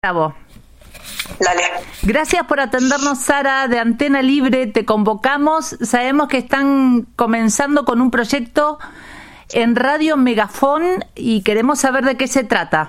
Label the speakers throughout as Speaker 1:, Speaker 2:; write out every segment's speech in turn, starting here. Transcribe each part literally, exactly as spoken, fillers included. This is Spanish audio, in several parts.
Speaker 1: Bravo.
Speaker 2: Dale.
Speaker 1: Gracias por atendernos, Sara, de Antena Libre. Te convocamos. Sabemos que están comenzando con un proyecto en Radio Megafón y queremos saber de qué se trata.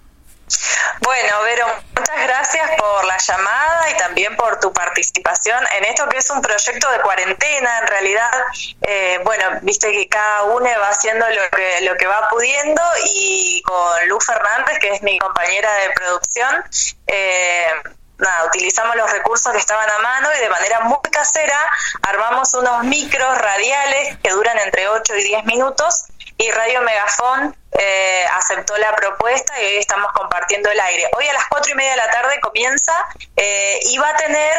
Speaker 2: Bueno, Vero, muchas gracias por la llamada y también por tu participación en esto que es un proyecto de cuarentena. En realidad, eh, bueno, viste que cada uno va haciendo lo que, lo que va pudiendo, y con Luz Fernández, que es mi compañera de producción, eh, nada, utilizamos los recursos que estaban a mano y de manera muy casera armamos unos micros radiales que duran entre ocho y diez minutos, y Radio Megafón eh, aceptó la propuesta y hoy estamos compartiendo el aire. Hoy a las cuatro y media de la tarde comienza eh, y va a tener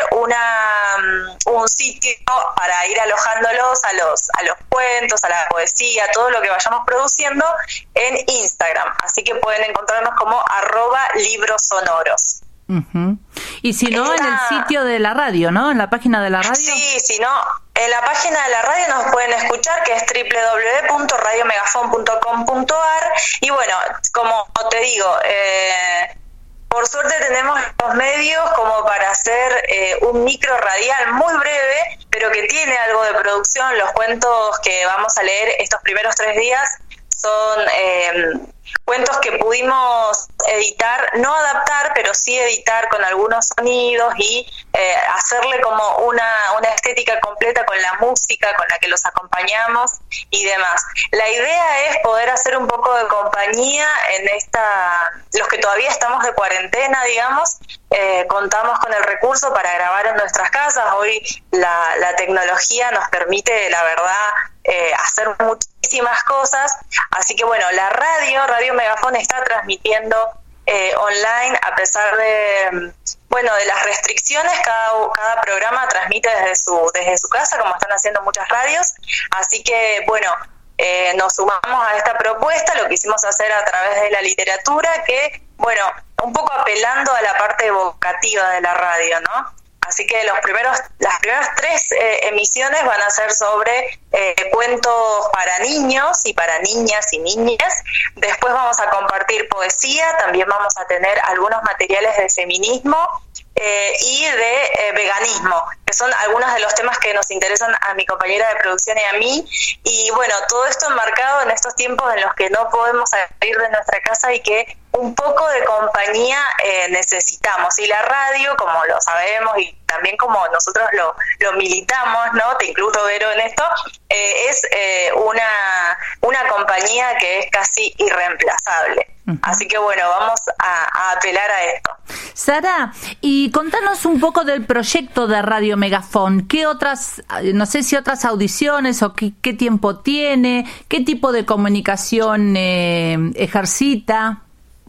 Speaker 2: una un sitio para ir alojándolos a los a los cuentos, a la poesía, todo lo que vayamos produciendo en Instagram. Así que pueden encontrarnos como arroba libros sonoros.
Speaker 1: Uh-huh. Y si no, Esta... en el sitio de la radio, ¿no? En la página de la radio.
Speaker 2: Sí, si no, en la página de la radio nos pueden escuchar, que es doble u doble u doble u punto radio megafon punto com punto a r. Y bueno, como te digo, eh, por suerte tenemos los medios como para hacer eh, un micro radial muy breve, pero que tiene algo de producción. Los cuentos que vamos a leer estos primeros tres días son eh, cuentos que pudimos editar, no adaptar, pero sí editar con algunos sonidos y eh, hacerle como una, una estética completa con la música con la que los acompañamos y demás. La idea es poder hacer un poco de compañía en esta, los que todavía estamos de cuarentena, digamos, eh, contamos con el recurso para grabar en nuestras casas. Hoy la, la tecnología nos permite, la verdad, eh, hacer muchísimas cosas, así que bueno, la radio, Radio Megafón está transmitiendo eh, online a pesar de, bueno, de las restricciones. Cada, cada programa transmite desde su, desde su casa, como están haciendo muchas radios, así que bueno, eh, nos sumamos a esta propuesta. Lo quisimos hacer a través de la literatura, que bueno, un poco apelando a la parte evocativa de la radio, ¿no? Así que los primeros, las primeras tres eh, emisiones van a ser sobre eh, cuentos para niños y para niñas y niñas. Después vamos a compartir poesía, también vamos a tener algunos materiales de feminismo eh, y de eh, veganismo, que son algunos de los temas que nos interesan a mi compañera de producción y a mí. Y bueno, todo esto enmarcado en estos tiempos en los que no podemos salir de nuestra casa y que un poco de compañía eh, necesitamos. Y la radio, como lo sabemos y también como nosotros lo, lo militamos, ¿no? Te incluyo, Vero, en esto, eh, es eh, una, una compañía que es casi irreemplazable. Uh-huh. Así que bueno, vamos a, a apelar a esto.
Speaker 1: Sara, y contanos un poco del proyecto de Radio Megafón. ¿Qué otras, no sé si otras audiciones o qué, qué tiempo tiene, qué tipo de comunicación eh, ejercita?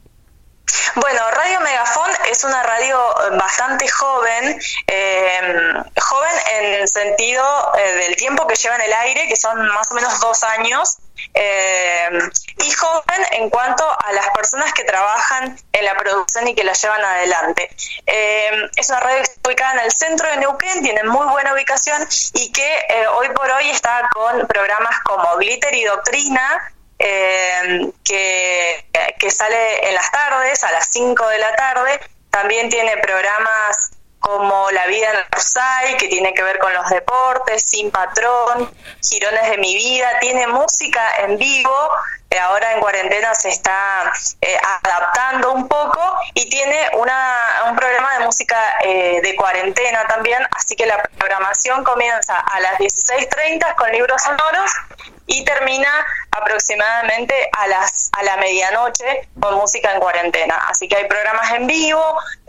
Speaker 2: Bueno, Radio Megafón es una radio bastante joven, eh, joven en el sentido eh, del tiempo que lleva en el aire, que son más o menos dos años, eh, y joven en cuanto a las personas que trabajan en la producción y que la llevan adelante. Eh, es una radio que está ubicada en el centro de Neuquén, tiene muy buena ubicación y que eh, hoy por hoy está con programas como Glitter y Doctrina, Eh, que, que sale en las tardes, a las cinco de la tarde. También tiene programas como La Vida en Orsay, que tiene que ver con los deportes, Sin Patrón, Girones de mi Vida. Tiene música en vivo, eh, ahora en cuarentena se está eh, adaptando un poco, y tiene una, un programa de música eh, de cuarentena también, así que la programación comienza a las dieciséis treinta con libros sonoros y termina aproximadamente a las a la medianoche con música en cuarentena. Así que hay programas en vivo.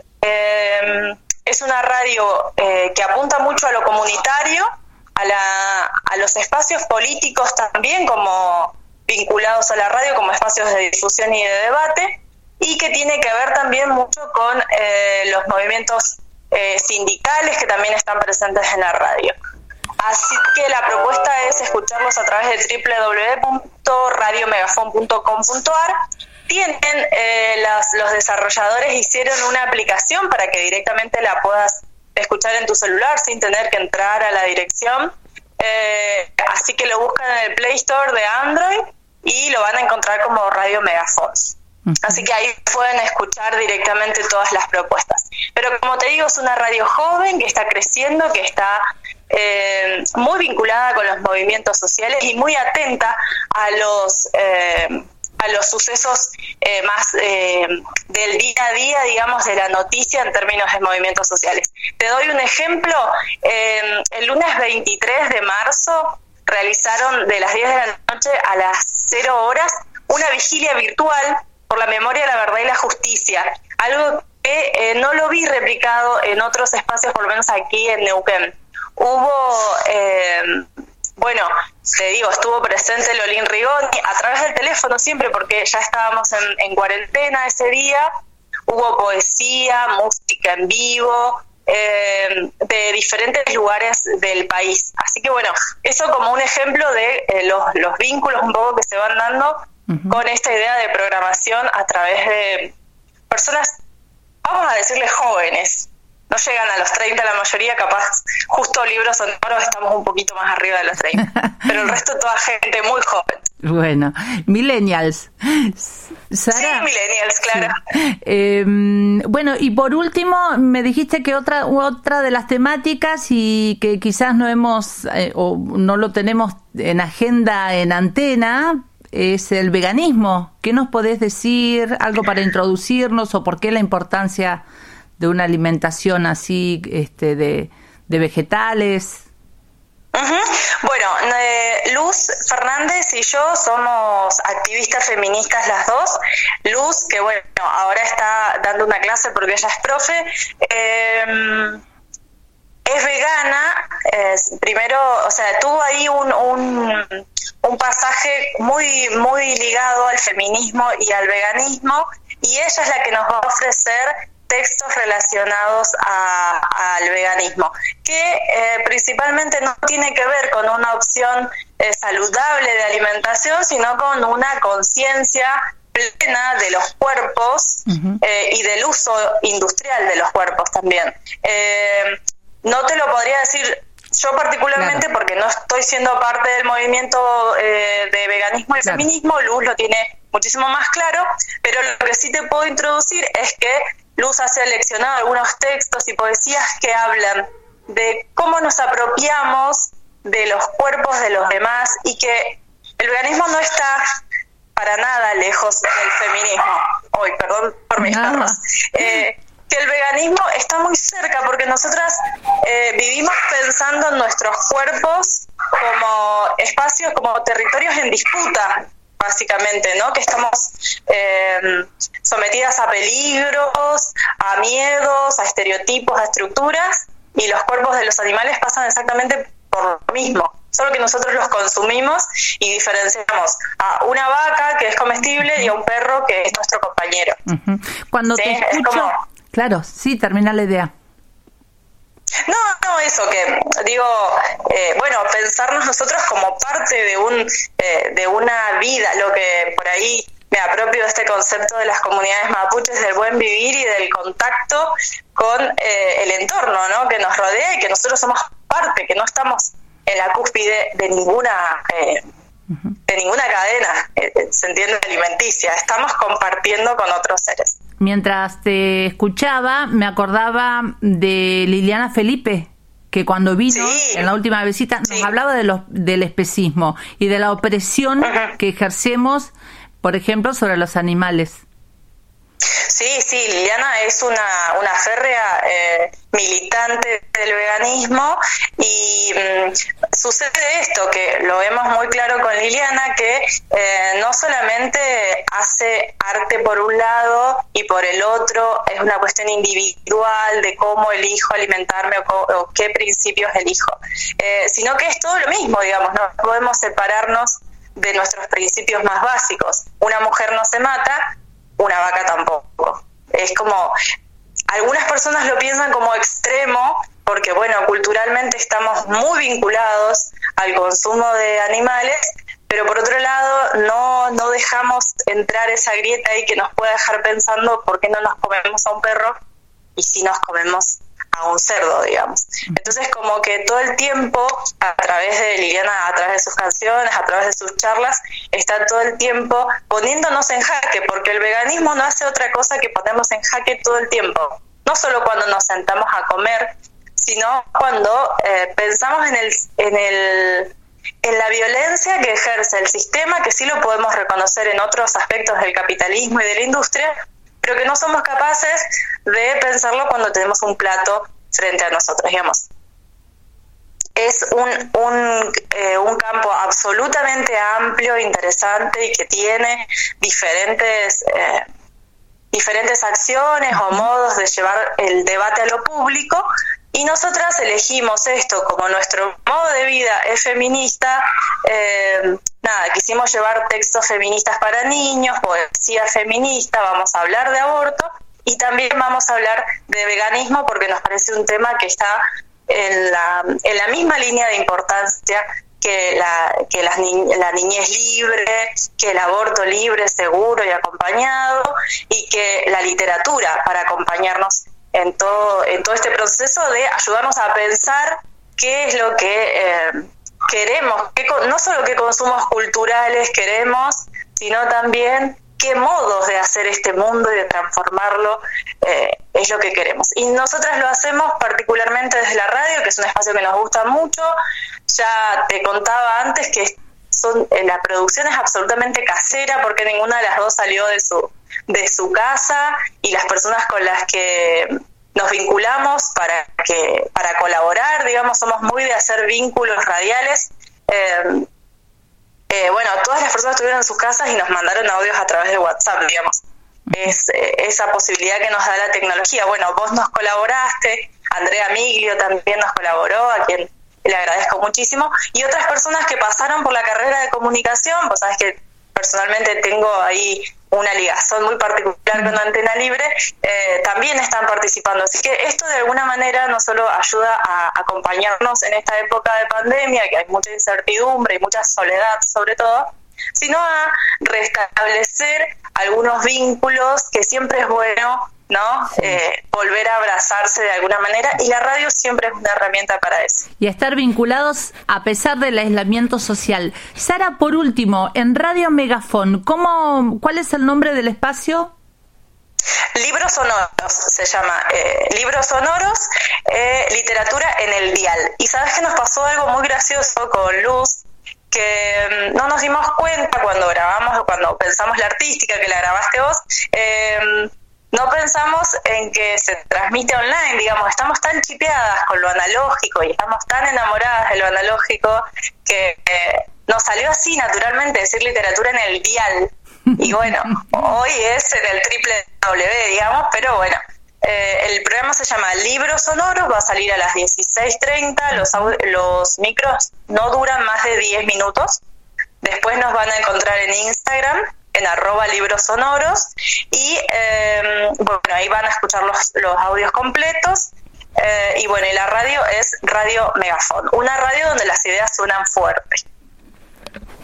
Speaker 2: Eh, es una radio eh, que apunta mucho a lo comunitario, a, la, a los espacios políticos también, como vinculados a la radio, como espacios de difusión y de debate, y que tiene que ver también mucho con eh, los movimientos eh, sindicales que también están presentes en la radio. Así que la propuesta es escucharlos a través de doble u doble u doble u punto radio megafon punto com punto a r. Tienen, eh, las, los desarrolladores hicieron una aplicación para que directamente la puedas escuchar en tu celular sin tener que entrar a la dirección. Eh, así que lo buscan en el Play Store de Android y lo van a encontrar como Radio Megafon. Así que ahí pueden escuchar directamente todas las propuestas. Pero como te digo, es una radio joven que está creciendo, que está eh, muy vinculada con los movimientos sociales y muy atenta a los eh, a los sucesos eh, más eh, del día a día, digamos, de la noticia en términos de movimientos sociales. Te doy un ejemplo. Eh, el lunes veintitrés de marzo realizaron de las diez de la noche a las cero horas una vigilia virtual por la memoria, la verdad y la justicia, algo que eh, no lo vi replicado en otros espacios, por lo menos aquí en Neuquén. Hubo, eh, bueno, te digo, estuvo presente Lolín Rigoni a través del teléfono siempre, porque ya estábamos en, en cuarentena ese día. Hubo poesía, música en vivo, eh, de diferentes lugares del país. Así que bueno, eso como un ejemplo de eh, los, los vínculos un poco que se van dando con esta idea de programación a través de personas, vamos a decirle jóvenes. No llegan a los treinta la mayoría, capaz justo Libros Sonoros estamos un poquito más arriba de los treinta, pero el resto toda gente muy joven.
Speaker 1: Bueno, millennials. Sara,
Speaker 2: sí, millennials, claro.
Speaker 1: Sí. Eh, bueno, y por último, me dijiste que otra otra de las temáticas y que quizás no hemos eh, o no lo tenemos en agenda en antena es el veganismo. ¿Qué nos podés decir? ¿Algo para introducirnos o por qué la importancia de una alimentación así este, de, de vegetales?
Speaker 2: Uh-huh. Bueno, eh, Luz Fernández y yo somos activistas feministas las dos. Luz, que bueno, ahora está dando una clase porque ella es profe, eh, es vegana. Eh, primero, o sea, tuvo ahí un, un, un pasaje muy, muy ligado al feminismo y al veganismo, y ella es la que nos va a ofrecer textos relacionados a, al veganismo, que eh, principalmente no tiene que ver con una opción eh, saludable de alimentación, sino con una conciencia plena de los cuerpos uh-huh. eh, y del uso industrial de los cuerpos también. Eh, no te lo podría decir yo particularmente, claro, porque no estoy siendo parte del movimiento eh, de veganismo y claro. feminismo. Luz lo tiene muchísimo más claro, pero lo que sí te puedo introducir es que Luz ha seleccionado algunos textos y poesías que hablan de cómo nos apropiamos de los cuerpos de los demás y que el veganismo no está para nada lejos del feminismo. Hoy, perdón por mis no. perros. Eh, que el veganismo está muy cerca porque nosotras eh, vivimos pensando en nuestros cuerpos como espacios, como territorios en disputa, básicamente, ¿no? Que estamos eh, sometidas a peligros, a miedos, a estereotipos, a estructuras, y los cuerpos de los animales pasan exactamente por lo mismo, solo que nosotros los consumimos y diferenciamos a una vaca que es comestible y a un perro que es nuestro compañero.
Speaker 1: Uh-huh. Cuando ¿sí? te escucho, como... claro, sí, termina la idea.
Speaker 2: No, no, eso que digo, eh, bueno, pensarnos nosotros como parte de un eh, de una vida, lo que por ahí me apropio de este concepto de las comunidades mapuches, del buen vivir y del contacto con eh, el entorno, ¿no? Que nos rodea y que nosotros somos parte, que no estamos en la cúspide de ninguna eh, de ninguna cadena, eh, se entiende, alimenticia, estamos compartiendo con otros seres.
Speaker 1: Mientras te escuchaba, me acordaba de Liliana Felipe, que cuando vino sí. en la última visita nos sí. hablaba de los, del especismo y de la opresión uh-huh. que ejercemos, por ejemplo, sobre los animales.
Speaker 2: Sí, sí, Liliana es una, una férrea eh, militante del veganismo y mmm, sucede esto, que lo vemos muy claro con Liliana, que eh, no solamente hace arte por un lado y por el otro, es una cuestión individual de cómo elijo alimentarme o, o qué principios elijo, eh, sino que es todo lo mismo, digamos, no podemos separarnos de nuestros principios más básicos. Una mujer no se mata, una vaca tampoco. Es como, algunas personas lo piensan como extremo, porque bueno, culturalmente estamos muy vinculados al consumo de animales, pero por otro lado no, no dejamos entrar esa grieta ahí que nos puede dejar pensando por qué no nos comemos a un perro y si nos comemos a un cerdo, digamos. Entonces, como que todo el tiempo, a través de Liliana, a través de sus canciones, a través de sus charlas, está todo el tiempo poniéndonos en jaque, porque el veganismo no hace otra cosa que ponernos en jaque todo el tiempo. No solo cuando nos sentamos a comer, sino cuando eh, pensamos en el, en el, en la violencia que ejerce el sistema, que sí lo podemos reconocer en otros aspectos del capitalismo y de la industria, pero que no somos capaces de pensarlo cuando tenemos un plato frente a nosotros, digamos. Es un, un, eh, un campo absolutamente amplio, interesante y que tiene diferentes, eh, diferentes acciones o modos de llevar el debate a lo público, y nosotras elegimos esto como nuestro modo de vida es feminista. Eh, nada, quisimos llevar textos feministas para niños, poesía feminista, vamos a hablar de aborto y también vamos a hablar de veganismo porque nos parece un tema que está en la, en la misma línea de importancia que la que las ni, la niñez libre, que el aborto libre, seguro y acompañado, y que la literatura para acompañarnos en todo en todo este proceso de ayudarnos a pensar qué es lo que eh, queremos, qué, no solo qué consumos culturales queremos, sino también qué modos de hacer este mundo y de transformarlo eh, es lo que queremos. Y nosotras lo hacemos particularmente desde la radio, que es un espacio que nos gusta mucho. Ya te contaba antes que son eh, la producción es absolutamente casera porque ninguna de las dos salió de su de su casa, y las personas con las que nos vinculamos para que para colaborar, digamos, somos muy de hacer vínculos radiales. Eh, eh, bueno, todas las personas estuvieron en sus casas y nos mandaron audios a través de WhatsApp, digamos. Es eh, esa posibilidad que nos da la tecnología. Bueno, vos nos colaboraste, Andrea Miglio también nos colaboró, a quien le agradezco muchísimo, y otras personas que pasaron por la carrera de comunicación. Vos sabés que personalmente tengo ahí una ligazón muy particular con Antena Libre, eh, también están participando. Así que esto de alguna manera no solo ayuda a acompañarnos en esta época de pandemia, que hay mucha incertidumbre y mucha soledad sobre todo, sino a restablecer algunos vínculos que siempre es bueno, ¿no? Sí. Eh, volver a abrazarse de alguna manera, y la radio siempre es una herramienta para eso.
Speaker 1: Y estar vinculados a pesar del aislamiento social. Sara, por último, en Radio Megafón, ¿cómo, ¿cuál es el nombre del espacio?
Speaker 2: Libros Sonoros se llama, eh, Libros Sonoros, eh, literatura en el dial. Y sabes que nos pasó algo muy gracioso con Luz, que no nos dimos cuenta cuando grabamos, cuando pensamos la artística, que la grabaste vos, eh, no pensamos en que se transmite online, digamos, estamos tan chipeadas con lo analógico y estamos tan enamoradas de lo analógico que eh, nos salió así naturalmente decir literatura en el dial. Y bueno, hoy es en el triple W, digamos, pero bueno, eh, el programa se llama Libros Sonoros, va a salir a las dieciséis treinta, los, los micros no duran más de diez minutos, después nos van a encontrar en Instagram, en arroba libros sonoros, y eh, bueno, ahí van a escuchar los, los audios completos, eh, y bueno, y la radio es Radio Megafón, una radio donde las ideas suenan fuerte.